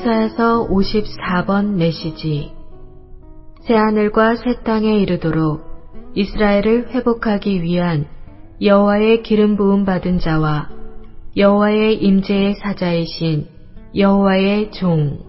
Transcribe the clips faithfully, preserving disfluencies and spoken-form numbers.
이사야서 오십사 번 메시지. 새하늘과 새 땅에 이르도록 이스라엘을 회복하기 위한 여호와의 기름 부음 받은 자와 여호와의 임재의 사자이신 여호와의 종.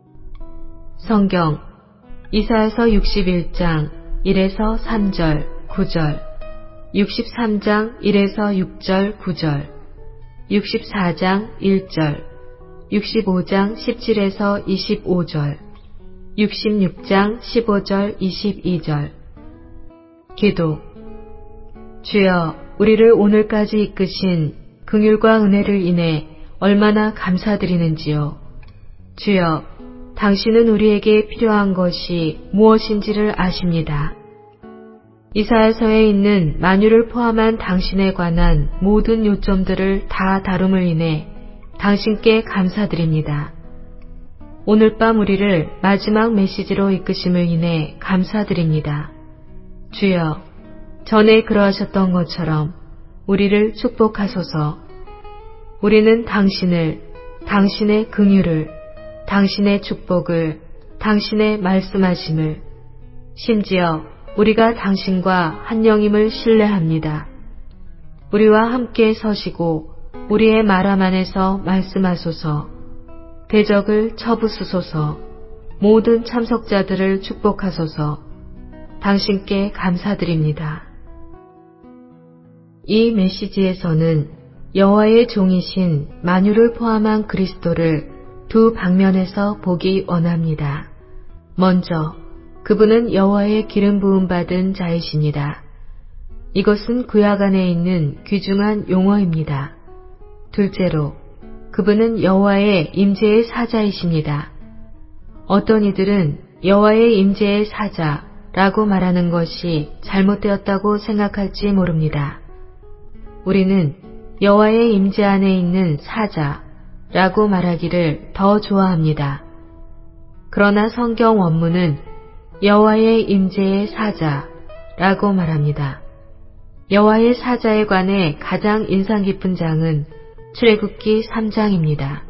성경 이사야서 육십일 장 일에서 삼 절 구 절, 육십삼 장 일에서 육 절 구 절, 육십사 장 일 절, 육십오 장 십칠에서 이십오 절, 육십육 장 십오 절 이십이 절. 기도. 주여, 우리를 오늘까지 이끄신 긍휼과 은혜를 인해 얼마나 감사드리는지요. 주여, 당신은 우리에게 필요한 것이 무엇인지를 아십니다. 이사야서에 있는 만유를 포함한 당신에 관한 모든 요점들을 다 다룸을 인해 당신께 감사드립니다. 오늘 밤 우리를 마지막 메시지로 이끄심을 인해 감사드립니다. 주여, 전에 그러하셨던 것처럼 우리를 축복하소서. 우리는 당신을, 당신의 긍휼을, 당신의 축복을, 당신의 말씀하심을, 심지어 우리가 당신과 한 영임을 신뢰합니다. 우리와 함께 서시고 우리의 마음 안에서 말씀하소서. 대적을 쳐부수소서. 모든 참석자들을 축복하소서. 당신께 감사드립니다. 이 메시지에서는 여호와의 종이신 만유를 포함한 그리스도를 두 방면에서 보기 원합니다. 먼저 그분은 여호와의 기름 부음 받은 자이십니다. 이것은 구약 안에 있는 귀중한 용어입니다. 둘째로 그분은 여호와의 임재의 사자이십니다. 어떤 이들은 여호와의 임재의 사자라고 말하는 것이 잘못되었다고 생각할지 모릅니다. 우리는 여호와의 임재 안에 있는 사자라고 말하기를 더 좋아합니다. 그러나 성경 원문은 여호와의 임재의 사자라고 말합니다. 여호와의 사자에 관해 가장 인상 깊은 장은 출애굽기 삼 장입니다.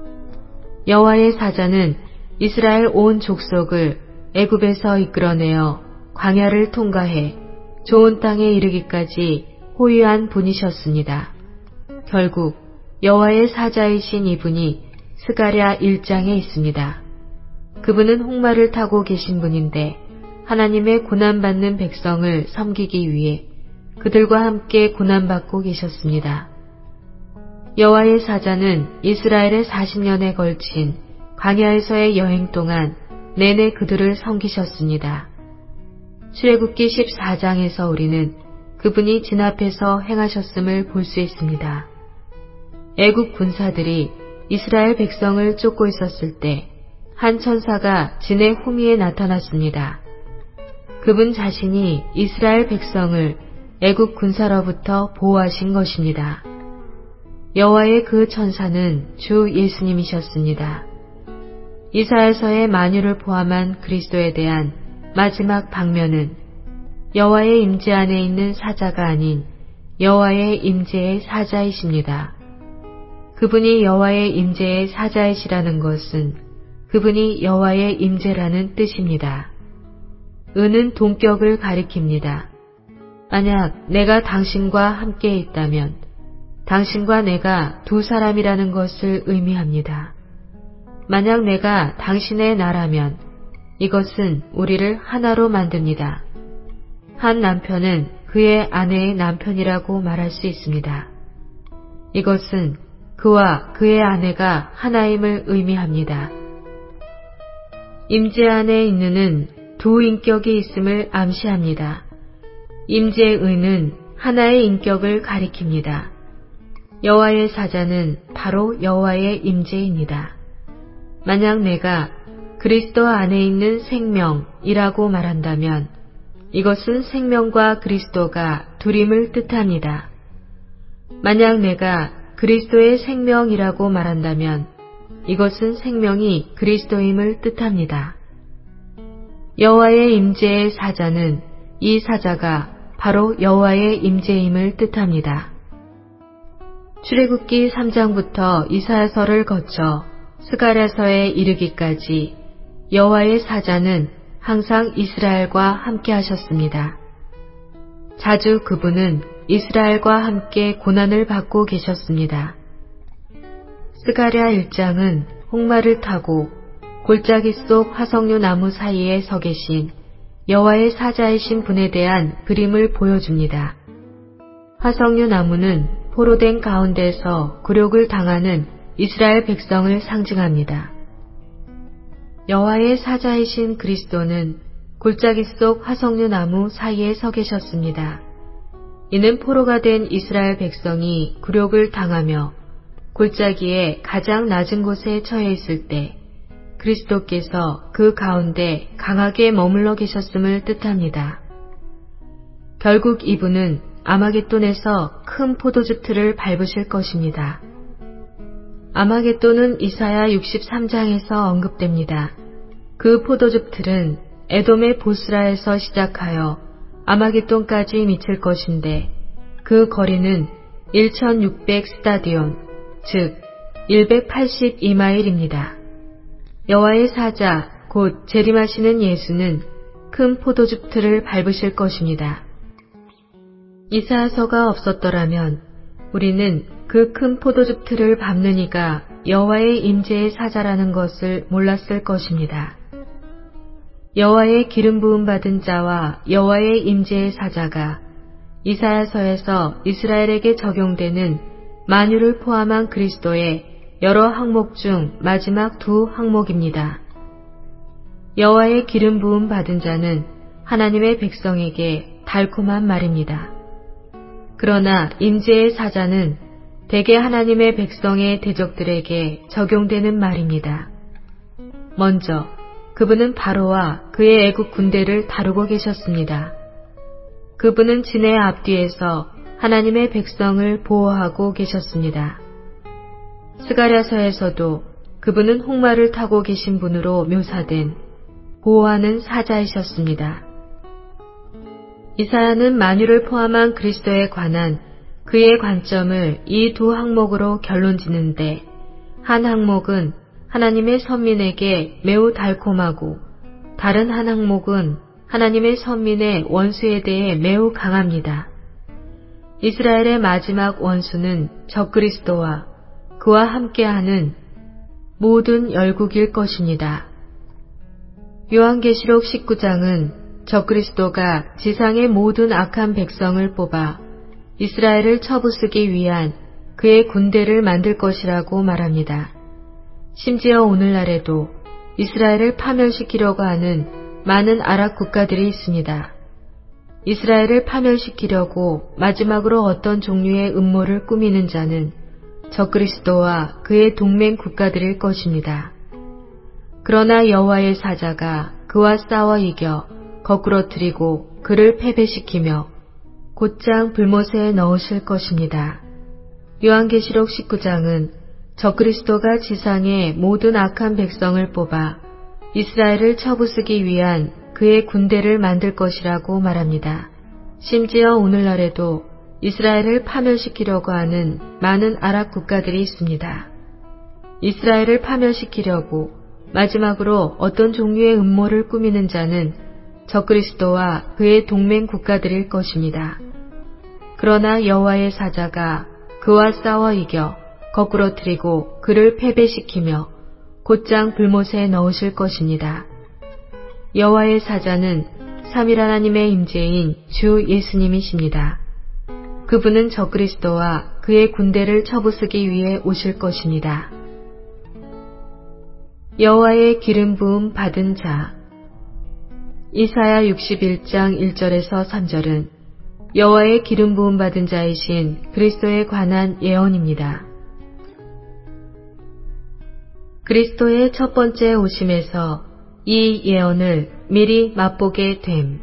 여호와의 사자는 이스라엘 온 족속을 애굽에서 이끌어내어 광야를 통과해 좋은 땅에 이르기까지 호위한 분이셨습니다. 결국 여호와의 사자이신 이분이 스가랴 일 장에 있습니다. 그분은 홍마를 타고 계신 분인데 하나님의 고난받는 백성을 섬기기 위해 그들과 함께 고난받고 계셨습니다. 여호와의 사자는 이스라엘의 사십 년에 걸친 광야에서의 여행 동안 내내 그들을 섬기셨습니다. 출애굽기 십사 장에서 우리는 그분이 진앞에서 행하셨음을 볼 수 있습니다. 애굽 군사들이 이스라엘 백성을 쫓고 있었을 때 한 천사가 진의 후미에 나타났습니다. 그분 자신이 이스라엘 백성을 애굽 군사로부터 보호하신 것입니다. 여호와의 그 천사는 주 예수님이셨습니다. 이사야서의 만유를 포함한 그리스도에 대한 마지막 방면은 여호와의 임재 안에 있는 사자가 아닌 여호와의 임재의 사자이십니다. 그분이 여호와의 임재의 사자이시라는 것은 그분이 여호와의 임재라는 뜻입니다. 은은 동격을 가리킵니다. 만약 내가 당신과 함께 있다면 당신과 내가 두 사람이라는 것을 의미합니다. 만약 내가 당신의 나라면 이것은 우리를 하나로 만듭니다. 한 남편은 그의 아내의 남편이라고 말할 수 있습니다. 이것은 그와 그의 아내가 하나임을 의미합니다. 임재 안에 있는은 두 인격이 있음을 암시합니다. 임재의는 하나의 인격을 가리킵니다. 여호와의 사자는 바로 여호와의 임재입니다. 만약 내가 그리스도 안에 있는 생명이라고 말한다면 이것은 생명과 그리스도가 둘임을 뜻합니다. 만약 내가 그리스도의 생명이라고 말한다면 이것은 생명이 그리스도임을 뜻합니다. 여호와의 임재의 사자는 이 사자가 바로 여호와의 임재임을 뜻합니다. 출애굽기 삼 장부터 이사야서를 거쳐 스가랴서에 이르기까지 여호와의 사자는 항상 이스라엘과 함께 하셨습니다. 자주 그분은 이스라엘과 함께 고난을 받고 계셨습니다. 스가랴 일 장은 홍마를 타고 골짜기 속 화석류 나무 사이에 서 계신 여호와의 사자이신 분에 대한 그림을 보여줍니다. 화석류 나무는 포로된 가운데서 굴욕을 당하는 이스라엘 백성을 상징합니다. 여호와의 사자이신 그리스도는 골짜기 속 화석류 나무 사이에 서 계셨습니다. 이는 포로가 된 이스라엘 백성이 굴욕을 당하며 골짜기의 가장 낮은 곳에 처해 있을 때 그리스도께서 그 가운데 강하게 머물러 계셨음을 뜻합니다. 결국 이분은 아마겟돈에서 큰 포도즙 틀을 밟으실 것입니다. 아마겟돈은 이사야 육십삼 장에서 언급됩니다. 그 포도즙 틀은 에돔의 보스라에서 시작하여 아마겟돈까지 미칠 것인데 그 거리는 천육백 스타디온, 즉 백팔십이 마일입니다. 여호와의 사자, 곧 재림하시는 예수는 큰 포도즙 틀을 밟으실 것입니다. 이사야서가 없었더라면 우리는 그 큰 포도즙 틀을 밟는 이가 여호와의 임재의 사자라는 것을 몰랐을 것입니다. 여호와의 기름 부음 받은 자와 여호와의 임재의 사자가 이사야서에서 이스라엘에게 적용되는 만유를 포함한 그리스도의 여러 항목 중 마지막 두 항목입니다. 여호와의 기름 부음 받은 자는 하나님의 백성에게 달콤한 말입니다. 그러나 임재의 사자는 대개 하나님의 백성의 대적들에게 적용되는 말입니다. 먼저 그분은 바로와 그의 애국 군대를 다루고 계셨습니다. 그분은 진의 앞뒤에서 하나님의 백성을 보호하고 계셨습니다. 스가랴서에서도 그분은 홍마를 타고 계신 분으로 묘사된 보호하는 사자이셨습니다. 이사야는 만유를 포함한 그리스도에 관한 그의 관점을 이 두 항목으로 결론짓는데 한 항목은 하나님의 선민에게 매우 달콤하고 다른 한 항목은 하나님의 선민의 원수에 대해 매우 강합니다. 이스라엘의 마지막 원수는 적그리스도와 그와 함께하는 모든 열국일 것입니다. 요한계시록 십구 장은 적그리스도가 지상의 모든 악한 백성을 뽑아 이스라엘을 쳐부수기 위한 그의 군대를 만들 것이라고 말합니다. 심지어 오늘날에도 이스라엘을 파멸시키려고 하는 많은 아랍 국가들이 있습니다. 이스라엘을 파멸시키려고 마지막으로 어떤 종류의 음모를 꾸미는 자는 적그리스도와 그의 동맹 국가들일 것입니다. 그러나 여호와의 사자가 그와 싸워 이겨 거꾸러뜨리고 그를 패배시키며 곧장 불못에 넣으실 것입니다. 요한계시록 십구 장은 적그리스도가 지상의 모든 악한 백성을 뽑아 이스라엘을 쳐부수기 위한 그의 군대를 만들 것이라고 말합니다. 심지어 오늘날에도 이스라엘을 파멸시키려고 하는 많은 아랍 국가들이 있습니다. 이스라엘을 파멸시키려고 마지막으로 어떤 종류의 음모를 꾸미는 자는 적그리스도와 그의 동맹 국가들일 것입니다. 그러나 여호와의 사자가 그와 싸워 이겨 거꾸러뜨리고 그를 패배시키며 곧장 불못에 넣으실 것입니다. 여호와의 사자는 삼일 하나님의 임재인 주 예수님이십니다. 그분은 적그리스도와 그의 군대를 쳐부수기 위해 오실 것입니다. 여호와의 기름 부음 받은 자. 이사야 육십일 장 일 절에서 삼 절은 여호와의 기름 부음 받은 자이신 그리스도에 관한 예언입니다. 그리스도의 첫 번째 오심에서 이 예언을 미리 맛보게 됨.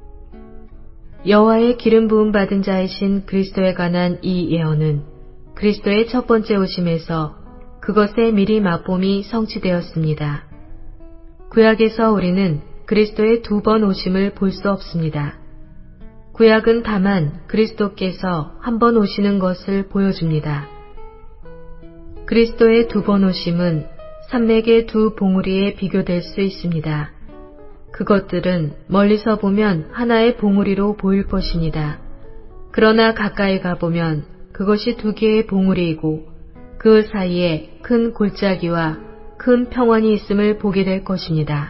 여호와의 기름 부음 받은 자이신 그리스도에 관한 이 예언은 그리스도의 첫 번째 오심에서 그것의 미리 맛봄이 성취되었습니다. 구약에서 우리는 그리스도의 두 번 오심을 볼 수 없습니다. 구약은 다만 그리스도께서 한 번 오시는 것을 보여줍니다. 그리스도의 두 번 오심은 산맥의 두 봉우리에 비교될 수 있습니다. 그것들은 멀리서 보면 하나의 봉우리로 보일 것입니다. 그러나 가까이 가보면 그것이 두 개의 봉우리이고 그 사이에 큰 골짜기와 큰 평원이 있음을 보게 될 것입니다.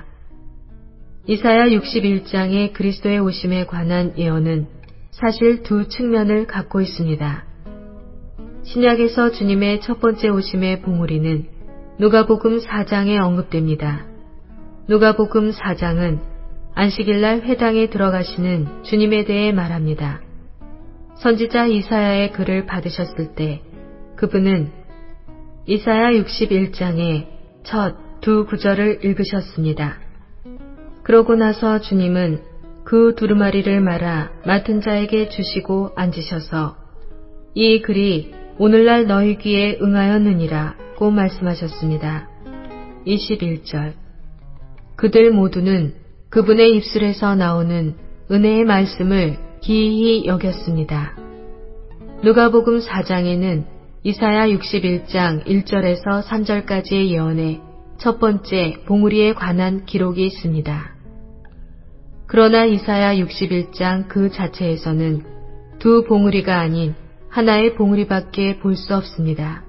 이사야 육십일 장의 그리스도의 오심에 관한 예언은 사실 두 측면을 갖고 있습니다. 신약에서 주님의 첫 번째 오심의 봉우리는 누가복음 사 장에 언급됩니다. 누가복음 사 장은 안식일날 회당에 들어가시는 주님에 대해 말합니다. 선지자 이사야의 글을 받으셨을 때 그분은 이사야 육십일 장의 첫 두 구절을 읽으셨습니다. 그러고 나서 주님은 그 두루마리를 말아 맡은 자에게 주시고 앉으셔서 이 글이 오늘날 너희 귀에 응하였느니라고 말씀하셨습니다. 이십일 절. 그들 모두는 그분의 입술에서 나오는 은혜의 말씀을 기이히 여겼습니다. 누가복음 사 장에는 이사야 육십일 장 일 절에서 삼 절까지의 예언에 첫 번째 봉우리에 관한 기록이 있습니다. 그러나 이사야 육십일 장 그 자체에서는 두 봉우리가 아닌 하나의 봉우리밖에 볼 수 없습니다.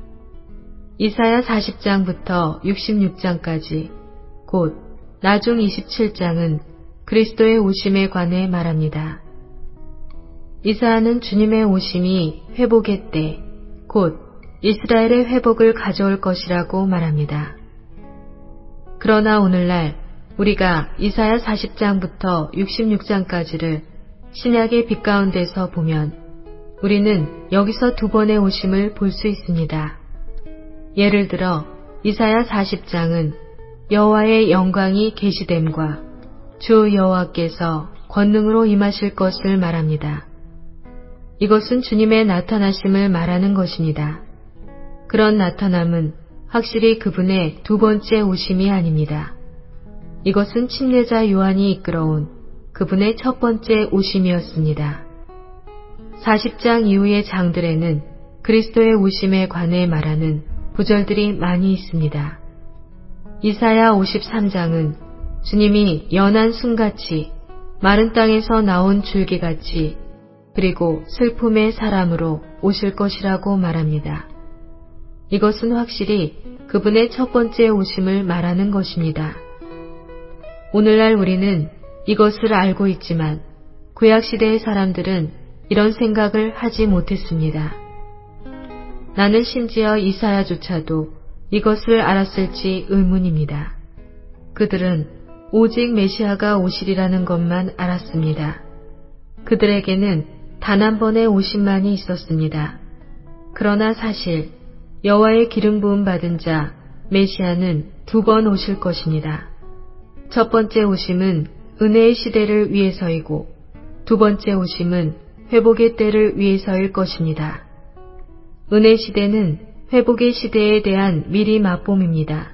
이사야 사십 장부터 육십육 장까지 곧 나중 이십칠 장은 그리스도의 오심에 관해 말합니다. 이사야는 주님의 오심이 회복의 때, 곧 이스라엘의 회복을 가져올 것이라고 말합니다. 그러나 오늘날 우리가 이사야 사십 장부터 육십육 장까지를 신약의 빛 가운데서 보면 우리는 여기서 두 번의 오심을 볼 수 있습니다. 예를 들어 이사야 사십 장은 여호와의 영광이 계시됨과 주 여호와께서 권능으로 임하실 것을 말합니다. 이것은 주님의 나타나심을 말하는 것입니다. 그런 나타남은 확실히 그분의 두 번째 오심이 아닙니다. 이것은 침례자 요한이 이끌어온 그분의 첫 번째 오심이었습니다. 사십 장 이후의 장들에는 그리스도의 오심에 관해 말하는 구절들이 많이 있습니다. 이사야 오십삼 장은 주님이 연한 순같이 마른 땅에서 나온 줄기같이 그리고 슬픔의 사람으로 오실 것이라고 말합니다. 이것은 확실히 그분의 첫 번째 오심을 말하는 것입니다. 오늘날 우리는 이것을 알고 있지만 구약시대의 사람들은 이런 생각을 하지 못했습니다. 나는 심지어 이사야조차도 이것을 알았을지 의문입니다. 그들은 오직 메시아가 오시리라는 것만 알았습니다. 그들에게는 단 한 번의 오심만이 있었습니다. 그러나 사실 여호와의 기름 부음 받은 자 메시아는 두 번 오실 것입니다. 첫 번째 오심은 은혜의 시대를 위해서이고 두 번째 오심은 회복의 때를 위해서일 것입니다. 은혜 시대는 회복의 시대에 대한 미리 맛봄입니다.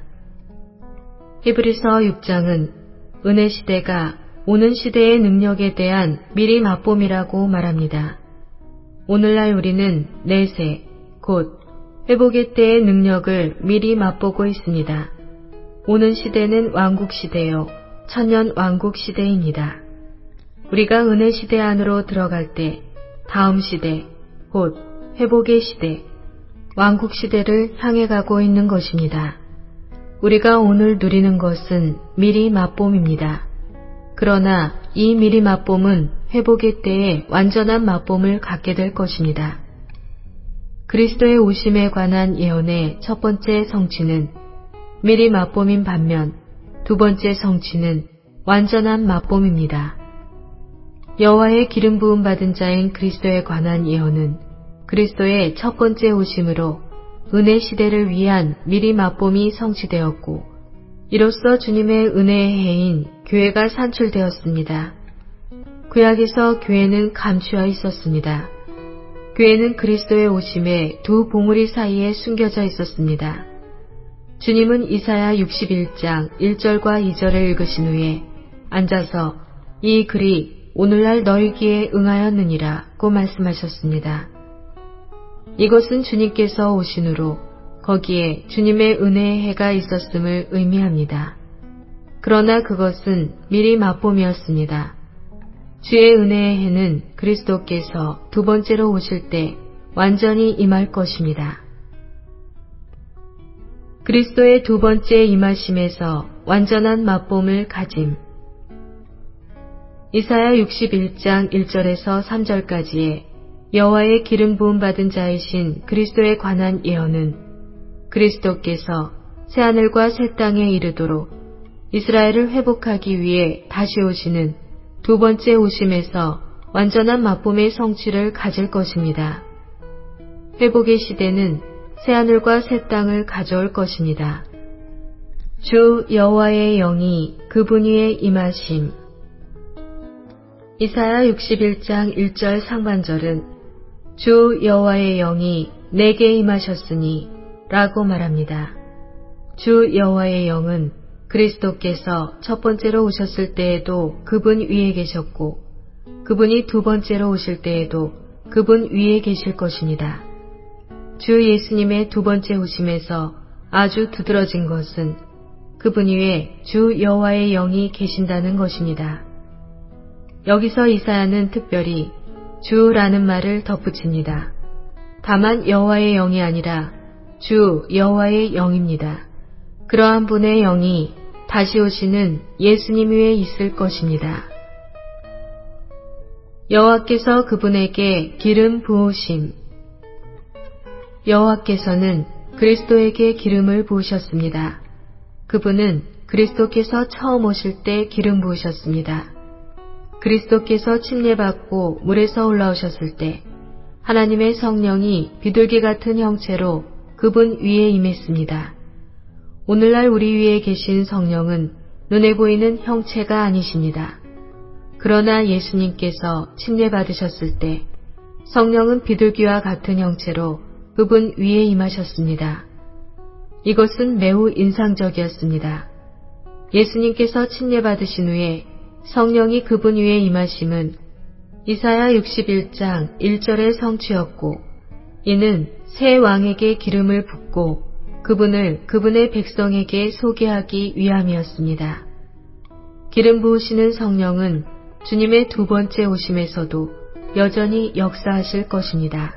히브리서 육 장은 은혜 시대가 오는 시대의 능력에 대한 미리 맛봄이라고 말합니다. 오늘날 우리는 내세, 곧 회복의 때의 능력을 미리 맛보고 있습니다. 오는 시대는 왕국 시대요, 천년 왕국 시대입니다. 우리가 은혜 시대 안으로 들어갈 때 다음 시대, 곧 회복의 시대, 왕국 시대를 향해 가고 있는 것입니다. 우리가 오늘 누리는 것은 미리 맛봄입니다. 그러나 이 미리 맛봄은 회복의 때에 완전한 맛봄을 갖게 될 것입니다. 그리스도의 오심에 관한 예언의 첫 번째 성취는 미리 맛봄인 반면 두 번째 성취는 완전한 맛봄입니다. 여호와의 기름 부음 받은 자인 그리스도에 관한 예언은 그리스도의 첫 번째 오심으로 은혜 시대를 위한 미리 맛봄이 성취되었고 이로써 주님의 은혜의 해인 교회가 산출되었습니다. 구약에서 교회는 감추어 있었습니다. 교회는 그리스도의 오심에 두 봉우리 사이에 숨겨져 있었습니다. 주님은 이사야 육십일 장 일 절과 이 절을 읽으신 후에 앉아서 이 글이 오늘날 너희 귀에 응하였느니라고 말씀하셨습니다. 이것은 주님께서 오신 후로 거기에 주님의 은혜의 해가 있었음을 의미합니다. 그러나 그것은 미리 맛봄이었습니다. 주의 은혜의 해는 그리스도께서 두 번째로 오실 때 완전히 임할 것입니다. 그리스도의 두 번째 임하심에서 완전한 맛봄을 가짐. 이사야 육십일 장 일 절에서 삼 절까지의 여호와의 기름 부음 받은 자이신 그리스도에 관한 예언은 그리스도께서 새하늘과 새 땅에 이르도록 이스라엘을 회복하기 위해 다시 오시는 두 번째 오심에서 완전한 맛봄의 성취를 가질 것입니다. 회복의 시대는 새하늘과 새 땅을 가져올 것입니다. 주 여호와의 영이 그분 위에 임하심. 이사야 육십일 장 일 절 상반절은 주 여호와의 영이 내게 임하셨으니 라고 말합니다. 주 여호와의 영은 그리스도께서 첫 번째로 오셨을 때에도 그분 위에 계셨고 그분이 두 번째로 오실 때에도 그분 위에 계실 것입니다. 주 예수님의 두 번째 오심에서 아주 두드러진 것은 그분 위에 주 여호와의 영이 계신다는 것입니다. 여기서 이사야는 특별히 주라는 말을 덧붙입니다. 다만 여호와의 영이 아니라 주 여호와의 영입니다. 그러한 분의 영이 다시 오시는 예수님 위에 있을 것입니다. 여호와께서 그분에게 기름 부으심. 여호와께서는 그리스도에게 기름을 부으셨습니다. 그분은 그리스도께서 처음 오실 때 기름 부으셨습니다. 그리스도께서 침례받고 물에서 올라오셨을 때 하나님의 성령이 비둘기 같은 형체로 그분 위에 임했습니다. 오늘날 우리 위에 계신 성령은 눈에 보이는 형체가 아니십니다. 그러나 예수님께서 침례받으셨을 때 성령은 비둘기와 같은 형체로 그분 위에 임하셨습니다. 이것은 매우 인상적이었습니다. 예수님께서 침례받으신 후에 성령이 그분 위에 임하심은 이사야 육십일 장 일 절의 성취였고 이는 새 왕에게 기름을 붓고 그분을 그분의 백성에게 소개하기 위함이었습니다. 기름 부으시는 성령은 주님의 두 번째 오심에서도 여전히 역사하실 것입니다.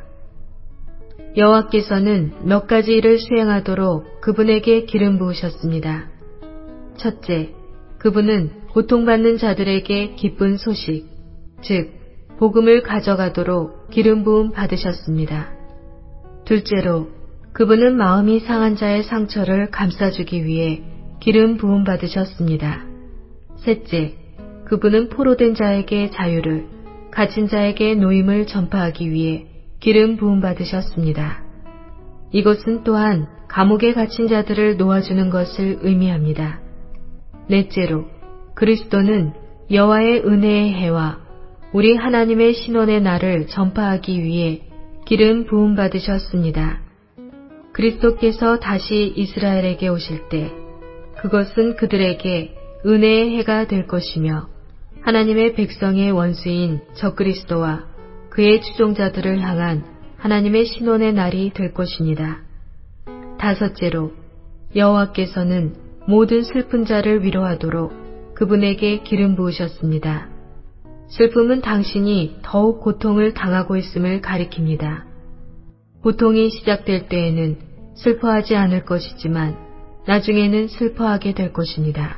여호와께서는 몇 가지 일을 수행하도록 그분에게 기름 부으셨습니다. 첫째, 그분은 고통받는 자들에게 기쁜 소식, 즉 복음을 가져가도록 기름 부음 받으셨습니다. 둘째로, 그분은 마음이 상한 자의 상처를 감싸주기 위해 기름 부음 받으셨습니다. 셋째, 그분은 포로된 자에게 자유를, 갇힌 자에게 노임을 전파하기 위해 기름 부음 받으셨습니다. 이것은 또한 감옥에 갇힌 자들을 놓아주는 것을 의미합니다. 넷째로, 그리스도는 여호와의 은혜의 해와 우리 하나님의 신원의 날을 전파하기 위해 기름 부음 받으셨습니다. 그리스도께서 다시 이스라엘에게 오실 때 그것은 그들에게 은혜의 해가 될 것이며 하나님의 백성의 원수인 적그리스도와 그의 추종자들을 향한 하나님의 신원의 날이 될 것입니다. 다섯째로, 여호와께서는 모든 슬픈 자를 위로하도록 그분에게 기름 부으셨습니다. 슬픔은 당신이 더욱 고통을 당하고 있음을 가리킵니다. 고통이 시작될 때에는 슬퍼하지 않을 것이지만 나중에는 슬퍼하게 될 것입니다.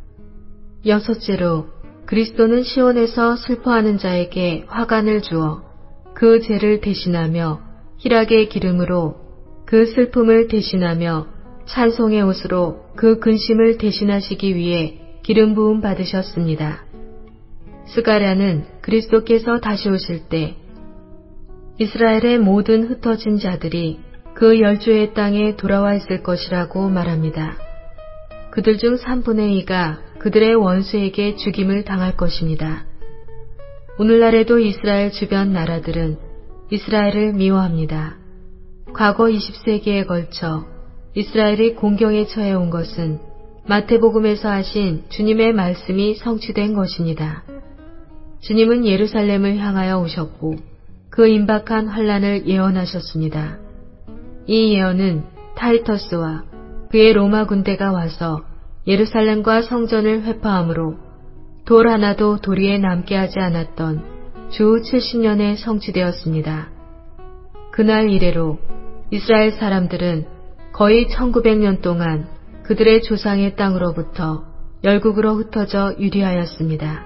여섯째로, 그리스도는 시온에서 슬퍼하는 자에게 화관을 주어 그 죄를 대신하며 희락의 기름으로 그 슬픔을 대신하며 찬송의 옷으로 그 근심을 대신하시기 위해 기름 부음 받으셨습니다. 스가랴는 그리스도께서 다시 오실 때 이스라엘의 모든 흩어진 자들이 그 열조의 땅에 돌아와 있을 것이라고 말합니다. 그들 중 삼분의 이가 그들의 원수에게 죽임을 당할 것입니다. 오늘날에도 이스라엘 주변 나라들은 이스라엘을 미워합니다. 과거 이십 세기에 걸쳐 이스라엘이 공경에 처해 온 것은 마태복음에서 하신 주님의 말씀이 성취된 것입니다. 주님은 예루살렘을 향하여 오셨고 그 임박한 환란을 예언하셨습니다. 이 예언은 타이터스와 그의 로마 군대가 와서 예루살렘과 성전을 회파함으로 돌 하나도 도리에 남게 하지 않았던 주 칠십 년에 성취되었습니다. 그날 이래로 이스라엘 사람들은 거의 천구백 년 동안 그들의 조상의 땅으로부터 열국으로 흩어져 유리하였습니다.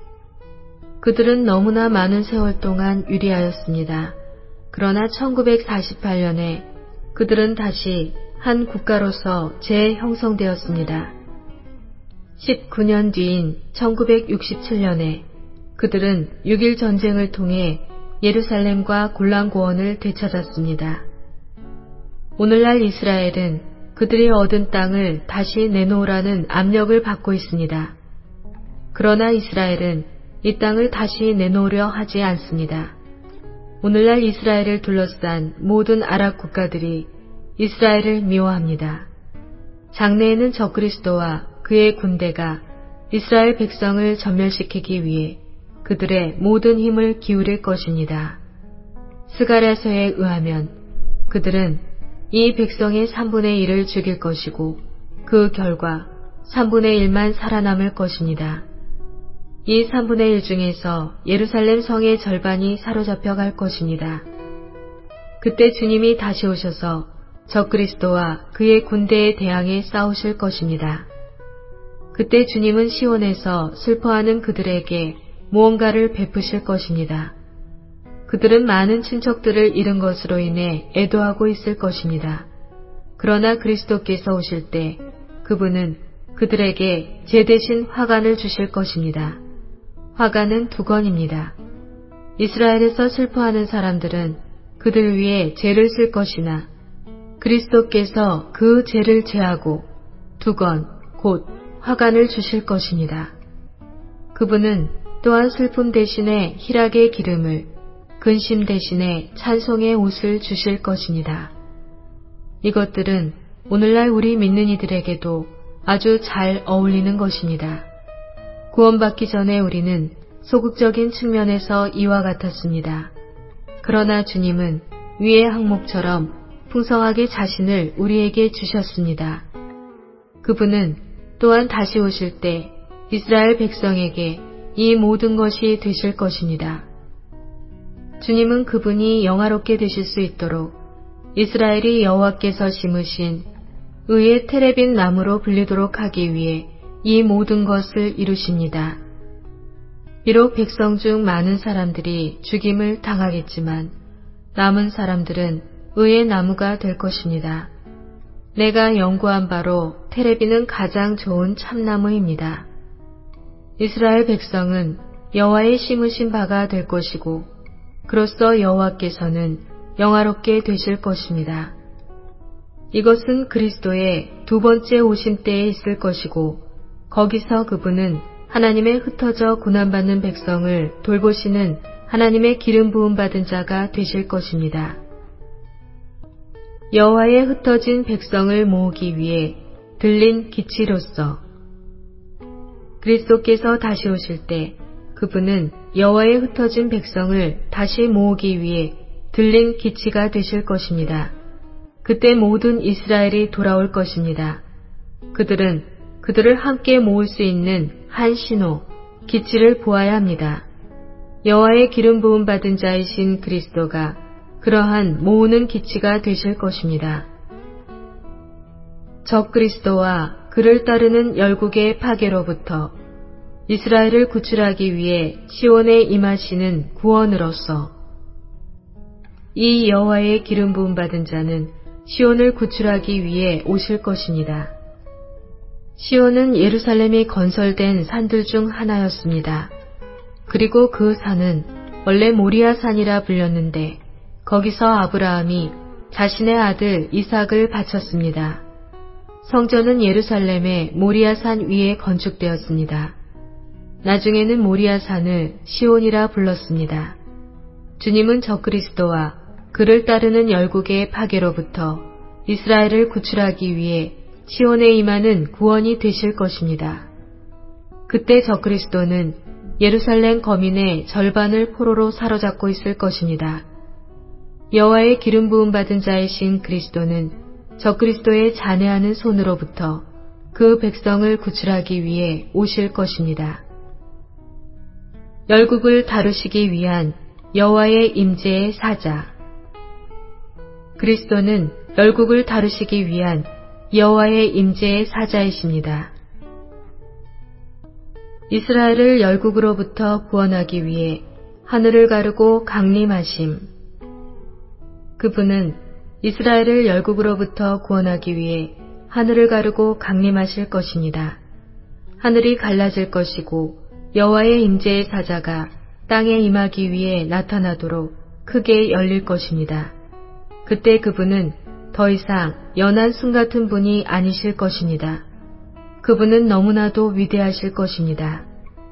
그들은 너무나 많은 세월 동안 유리하였습니다. 그러나 천구백사십팔 년에 그들은 다시 한 국가로서 재형성되었습니다. 십구 년 뒤인 천구백육십칠 년에 그들은 육 일 전쟁을 통해 예루살렘과 골란고원을 되찾았습니다. 오늘날 이스라엘은 그들이 얻은 땅을 다시 내놓으라는 압력을 받고 있습니다. 그러나 이스라엘은 이 땅을 다시 내놓으려 하지 않습니다. 오늘날 이스라엘을 둘러싼 모든 아랍 국가들이 이스라엘을 미워합니다. 장래에는 적그리스도와 그의 군대가 이스라엘 백성을 전멸시키기 위해 그들의 모든 힘을 기울일 것입니다. 스가랴서에 의하면 그들은 이 백성의 삼분의 일을 죽일 것이고 그 결과 삼분의 일만 살아남을 것입니다. 이 삼분의 일 중에서 예루살렘 성의 절반이 사로잡혀 갈 것입니다. 그때 주님이 다시 오셔서 적그리스도와 그의 군대에 대항해 싸우실 것입니다. 그때 주님은 시온에서 슬퍼하는 그들에게 무언가를 베푸실 것입니다. 그들은 많은 친척들을 잃은 것으로 인해 애도하고 있을 것입니다. 그러나 그리스도께서 오실 때 그분은 그들에게 제 대신 화관을 주실 것입니다. 화관은 두 건입니다. 이스라엘에서 슬퍼하는 사람들은 그들 위에 죄를 쓸 것이나 그리스도께서 그 죄를 제하고 두 건, 곧 화관을 주실 것입니다. 그분은 또한 슬픔 대신에 희락의 기름을, 근심 대신에 찬송의 옷을 주실 것입니다. 이것들은 오늘날 우리 믿는 이들에게도 아주 잘 어울리는 것입니다. 구원받기 전에 우리는 소극적인 측면에서 이와 같았습니다. 그러나 주님은 위의 항목처럼 풍성하게 자신을 우리에게 주셨습니다. 그분은 또한 다시 오실 때 이스라엘 백성에게 이 모든 것이 되실 것입니다. 주님은 그분이 영화롭게 되실 수 있도록 이스라엘이 여호와께서 심으신 의의 테레빈 나무로 불리도록 하기 위해 이 모든 것을 이루십니다. 비록 백성 중 많은 사람들이 죽임을 당하겠지만 남은 사람들은 의의 나무가 될 것입니다. 내가 연구한 바로 테레빈은 가장 좋은 참나무입니다. 이스라엘 백성은 여호와의 심으신 바가 될 것이고 그로써 여호와께서는 영화롭게 되실 것입니다. 이것은 그리스도의 두 번째 오심 때에 있을 것이고 거기서 그분은 하나님의 흩어져 고난받는 백성을 돌보시는 하나님의 기름 부음 받은 자가 되실 것입니다. 여호와의 흩어진 백성을 모으기 위해 들린 기치로서 그리스도께서 다시 오실 때 그분은 여호와의 흩어진 백성을 다시 모으기 위해 들린 기치가 되실 것입니다. 그때 모든 이스라엘이 돌아올 것입니다. 그들은 그들을 함께 모을 수 있는 한 신호, 기치를 보아야 합니다. 여호와의 기름 부음 받은 자이신 그리스도가 그러한 모으는 기치가 되실 것입니다. 적 그리스도와 그를 따르는 열국의 파괴로부터 이스라엘을 구출하기 위해 시온에 임하시는 구원으로서 이 여호와의 기름 부음 받은 자는 시온을 구출하기 위해 오실 것입니다. 시온은 예루살렘이 건설된 산들 중 하나였습니다. 그리고 그 산은 원래 모리아 산이라 불렸는데 거기서 아브라함이 자신의 아들 이삭을 바쳤습니다. 성전은 예루살렘의 모리아 산 위에 건축되었습니다. 나중에는 모리아 산을 시온이라 불렀습니다. 주님은 적그리스도와 그를 따르는 열국의 파괴로부터 이스라엘을 구출하기 위해 시온에 임하는 구원이 되실 것입니다. 그때 적그리스도는 예루살렘 거민의 절반을 포로로 사로잡고 있을 것입니다. 여호와의 기름 부음 받은 자이신 그리스도는 적그리스도의 잔해하는 손으로부터 그 백성을 구출하기 위해 오실 것입니다. 열국을 다루시기 위한 여호와의 임재의 사자. 그리스도는 열국을 다루시기 위한 여호와의 임재의 사자이십니다. 이스라엘을 열국으로부터 구원하기 위해 하늘을 가르고 강림하심. 그분은 이스라엘을 열국으로부터 구원하기 위해 하늘을 가르고 강림하실 것입니다. 하늘이 갈라질 것이고 여호와의 임재의 사자가 땅에 임하기 위해 나타나도록 크게 열릴 것입니다. 그때 그분은 더 이상 연한 순 같은 분이 아니실 것입니다. 그분은 너무나도 위대하실 것입니다.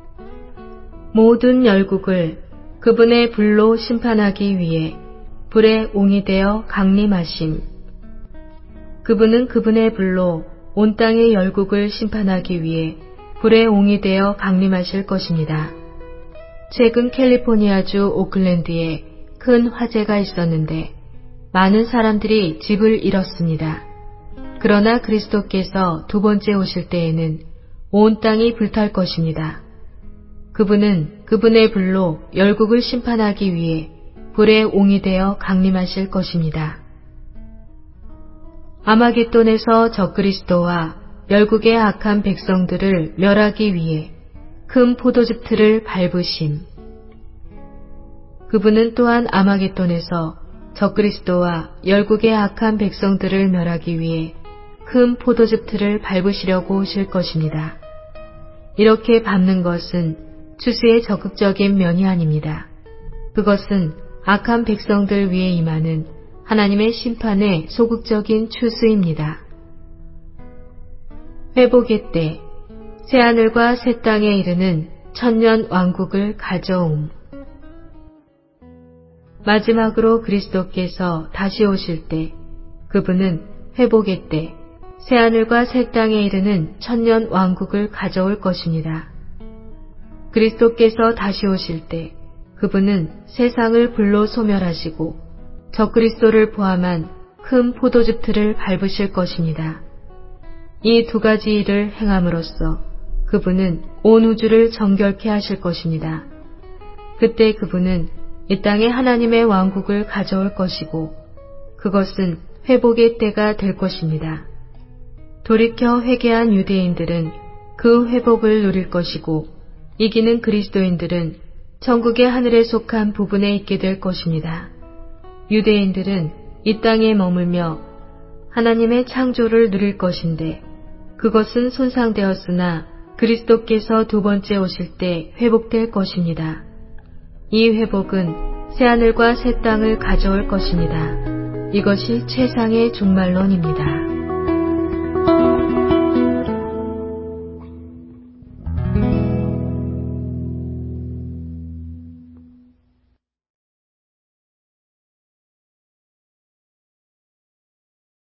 모든 열국을 그분의 불로 심판하기 위해 불의 옹이 되어 강림하심. 그분은 그분의 불로 온 땅의 열국을 심판하기 위해 불의 옹이 되어 강림하실 것입니다. 최근 캘리포니아주 오클랜드에 큰 화재가 있었는데 많은 사람들이 집을 잃었습니다. 그러나 그리스도께서 두 번째 오실 때에는 온 땅이 불탈 것입니다. 그분은 그분의 불로 열국을 심판하기 위해 불의 옹이 되어 강림하실 것입니다. 아마겟돈에서 적그리스도와 열국의 악한 백성들을 멸하기 위해 큰 포도즙 틀을 밟으심. 그분은 또한 아마겟돈에서 적그리스도와 열국의 악한 백성들을 멸하기 위해 큰 포도즙 틀을 밟으시려고 오실 것입니다. 이렇게 밟는 것은 추수의 적극적인 면이 아닙니다. 그것은 악한 백성들 위에 임하는 하나님의 심판의 소극적인 추수입니다. 회복의 때, 새하늘과 새 땅에 이르는 천년 왕국을 가져옴. 마지막으로 그리스도께서 다시 오실 때, 그분은 회복의 때, 새하늘과 새 땅에 이르는 천년 왕국을 가져올 것입니다. 그리스도께서 다시 오실 때, 그분은 세상을 불로 소멸하시고 적그리스도를 포함한 큰 포도즙 틀을 밟으실 것입니다. 이 두 가지 일을 행함으로써 그분은 온 우주를 정결케 하실 것입니다. 그때 그분은 이 땅에 하나님의 왕국을 가져올 것이고 그것은 회복의 때가 될 것입니다. 돌이켜 회개한 유대인들은 그 회복을 누릴 것이고 이기는 그리스도인들은 천국의 하늘에 속한 부분에 있게 될 것입니다. 유대인들은 이 땅에 머물며 하나님의 창조를 누릴 것인데 그것은 손상되었으나 그리스도께서 두 번째 오실 때 회복될 것입니다. 이 회복은 새하늘과 새 땅을 가져올 것입니다. 이것이 최상의 종말론입니다.